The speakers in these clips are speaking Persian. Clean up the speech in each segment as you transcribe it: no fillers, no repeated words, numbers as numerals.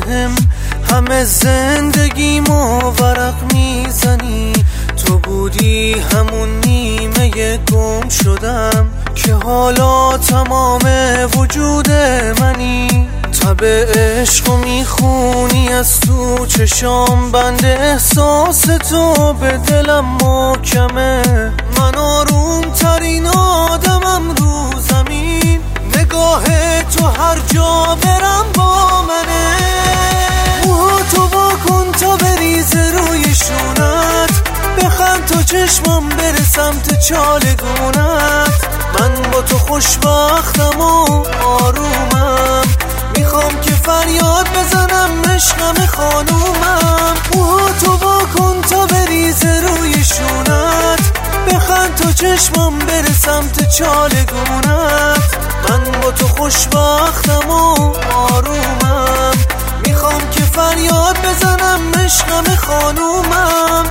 بهم همه زندگیمو ورق میزنی. تو بودی همون نیمه گم شدم که حالا تمام وجود منی. تب عشقو میخونی از تو چشام، بند احساس تو به دلم محکمه. من آروم ترین آدمم رو زمین، نگاه تو هر جا برم با منه. تو واکن تا بریزه روی شونت، بخند تا چشمم بره سمت چالگونت. من با تو خوشبختم و آرومم، میخوام که فریاد بزنم عشقم خانومم. تو واکن تا بریزه روی شونت، بخند تا چشمم بره سمت چالگونت. من با تو خوشبختم و آرومم، میخوام که فریاد بزنم عشقم خانومم.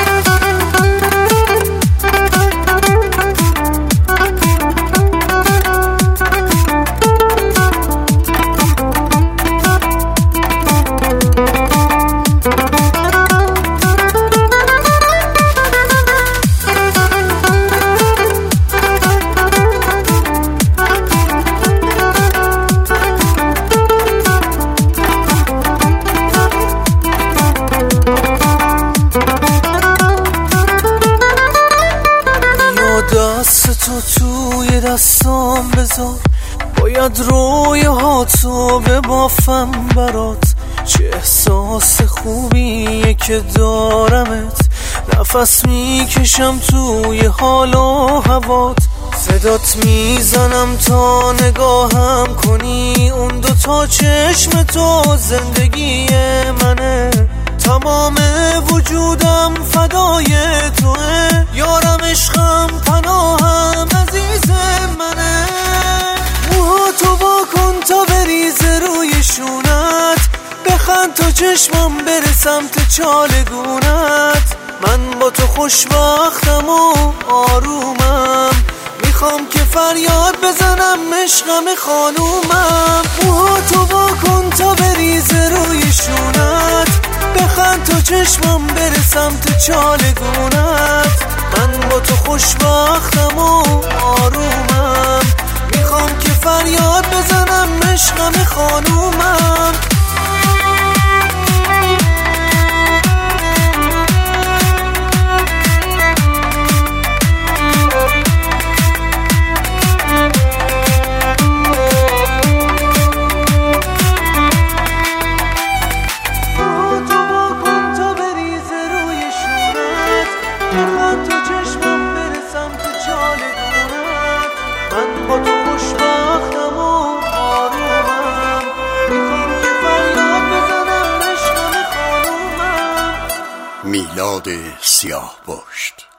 دست تو توی دستام بذار، باید رویاهاتو ببافم برات. چه احساس خوبیه که دارمت، نفس میکشم توی حال و هوات. صدات میزنم تا نگاهم کنی، اون دوتا چشم تو زندگی منه. تمام وجودم فدای توه، یارم عشقم پناهم عزیز منه. تو واکن تا بریزه روی شونت، بخند تا چشمم بره سمت چالگونت. من با تو خوشبختم و آرومم، میخوام که فریاد بزنم عشقم خانومم. تو واکن تا بریزه روی شونت، بخند تا چشمم بره سمت چالگونت. من با تو خوشبختم و آرومم، میخوام که فریاد بزنم عشقم خانومم. بخند تا چشمم بره سمت چالگونت. من با تو خوشبختم و آرومم، میخوام که فریاد بزنم عشقم خانومم. میلاد سیاهپشت.